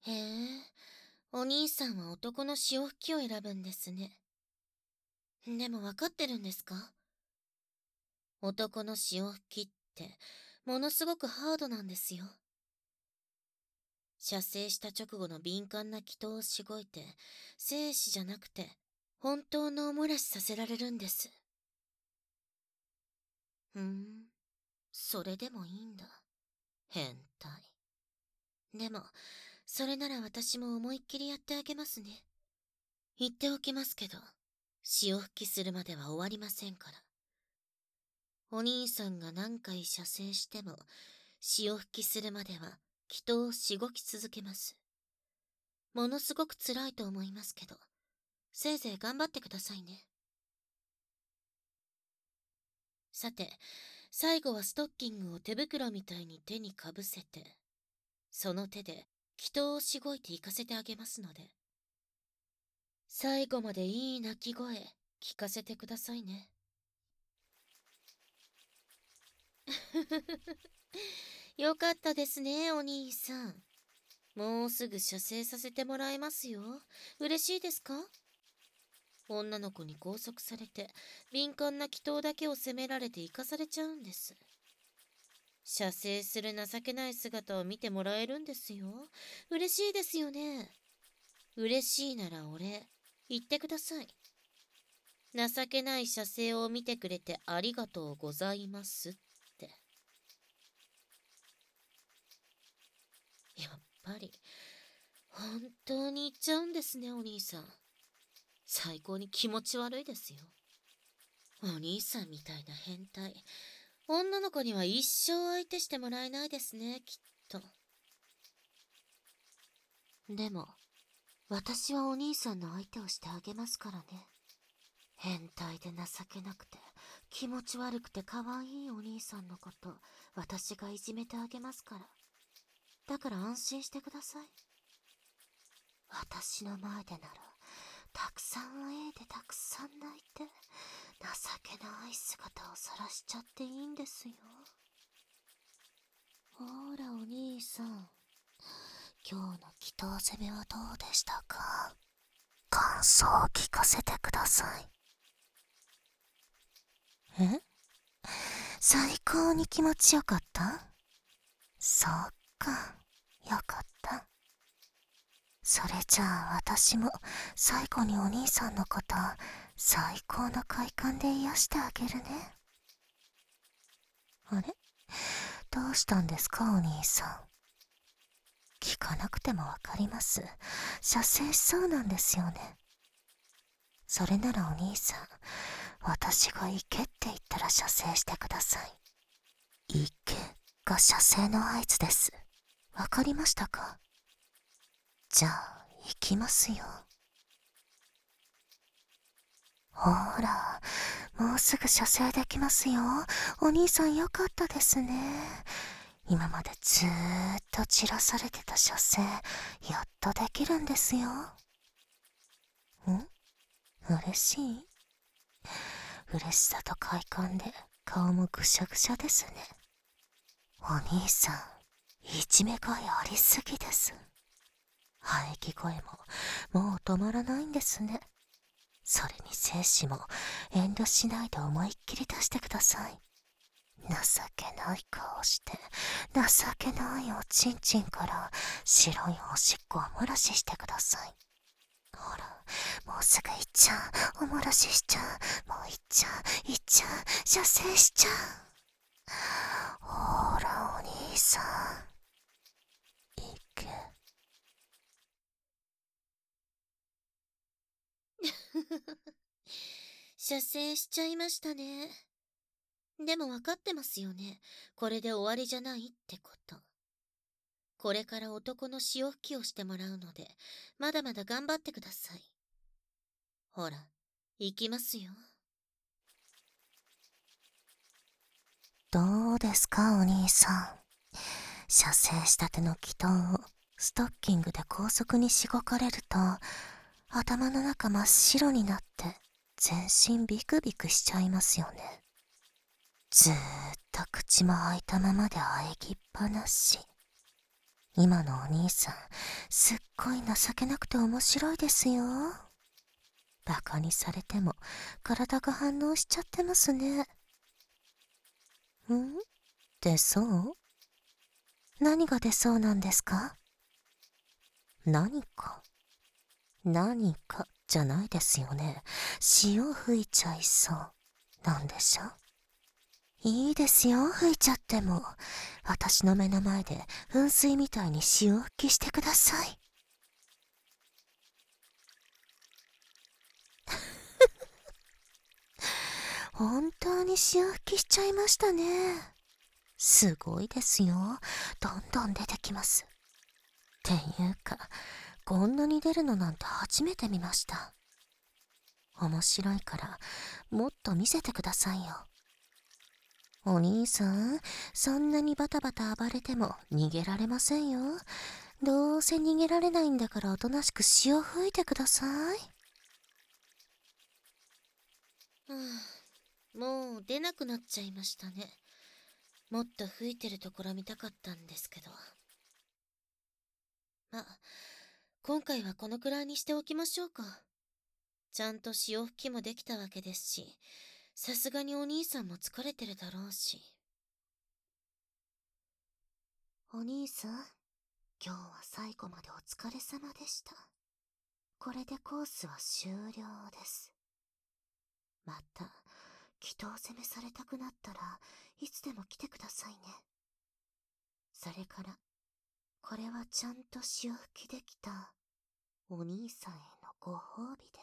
へえ、お兄さんは男の潮吹きを選ぶんですね。でもわかってるんですか？男の潮吹きって、ものすごくハードなんですよ。射精した直後の敏感な気筒をしごいて、精子じゃなくて、本当のおもらしさせられるんです。それでもいいんだ。変態。でも、それなら私も思いっきりやってあげますね。言っておきますけど、潮吹きするまでは終わりませんから。お兄さんが何回射精しても、潮吹きするまでは、気筒をしごき続けます。ものすごく辛いと思いますけど、せいぜい頑張ってくださいね。さて、最後はストッキングを手袋みたいに手にかぶせて、その手で気筒をしごいて行かせてあげますので、最後までいい鳴き声聞かせてくださいね。よかったですね、お兄さん。もうすぐ射精させてもらえますよ。嬉しいですか？女の子に拘束されて、敏感な祈祷だけを責められて生かされちゃうんです。射精する情けない姿を見てもらえるんですよ。嬉しいですよね。嬉しいなら俺、言ってください。情けない射精を見てくれてありがとうございますって。やっぱり、本当に言っちゃうんですね、お兄さん。最高に気持ち悪いですよ。お兄さんみたいな変態。女の子には一生相手してもらえないですね、きっと。でも、私はお兄さんの相手をしてあげますからね。変態で情けなくて、気持ち悪くて可愛いお兄さんのこと、私がいじめてあげますから。だから安心してください。私の前でなら、たくさん会えてたくさん泣いて、情けない姿を晒しちゃっていいんですよ。ほらお兄さん、今日の祈祷攻めはどうでしたか？感想を聞かせてください。え？最高に気持ちよかった？そっか、よかった。それじゃあ私も最後にお兄さんのこと最高の快感で癒してあげるね。あれ？どうしたんですかお兄さん。聞かなくてもわかります。射精しそうなんですよね。それならお兄さん、私が行けって言ったら射精してください。行けが射精の合図です。わかりましたか？じゃあ、行きますよ。ほら、もうすぐ射精できますよ。お兄さんよかったですね。今までずーっと散らされてた射精、やっとできるんですよ。嬉しい？嬉しさと快感で顔もぐしゃぐしゃですね。お兄さん、いじめ声ありすぎです。喘ぎ声ももう止まらないんですね。それに精子も遠慮しないで思いっきり出してください。情けない顔して、情けないおちんちんから白いおしっこをお漏らししてください。ほら、もうすぐ行っちゃう。お漏らししちゃう。もう行っちゃう。行っちゃう。射精しちゃう。ほら、お兄さん。行け。射精しちゃいましたね。でも分かってますよね。これで終わりじゃないってこと。これから男の潮吹きをしてもらうので、まだまだ頑張ってください。ほら、行きますよ。どうですか、お兄さん。射精したての祈祷をストッキングで高速にしごかれると、頭の中真っ白になって全身ビクビクしちゃいますよね。ずーっと口も開いたままで喘ぎっぱなし。 今のお兄さん、すっごい情けなくて面白いですよ。バカにされても体が反応しちゃってますね。出そう何が出そうなんですか？何か何かじゃないですよね。潮吹いちゃいそう。なんでしょう。いいですよ、吹いちゃっても。私の目の前で噴水みたいに潮吹きしてください。本当に潮吹きしちゃいましたね。すごいですよ。どんどん出てきます。っていうか、こんなに出るのなんて初めて見ました。面白いから、もっと見せてくださいよ。お兄さん、そんなにバタバタ暴れても逃げられませんよ。どうせ逃げられないんだからおとなしく潮吹いてください。もう出なくなっちゃいましたね。もっと吹いてるところ見たかったんですけど。今回はこのくらいにしておきましょうか。ちゃんと潮吹きもできたわけですし、さすがにお兄さんも疲れてるだろうし。お兄さん、今日は最後までお疲れ様でした。これでコースは終了です。また、祈祷攻めされたくなったらいつでも来てくださいね。それから、これはちゃんと潮吹きできたお兄さんへのご褒美です。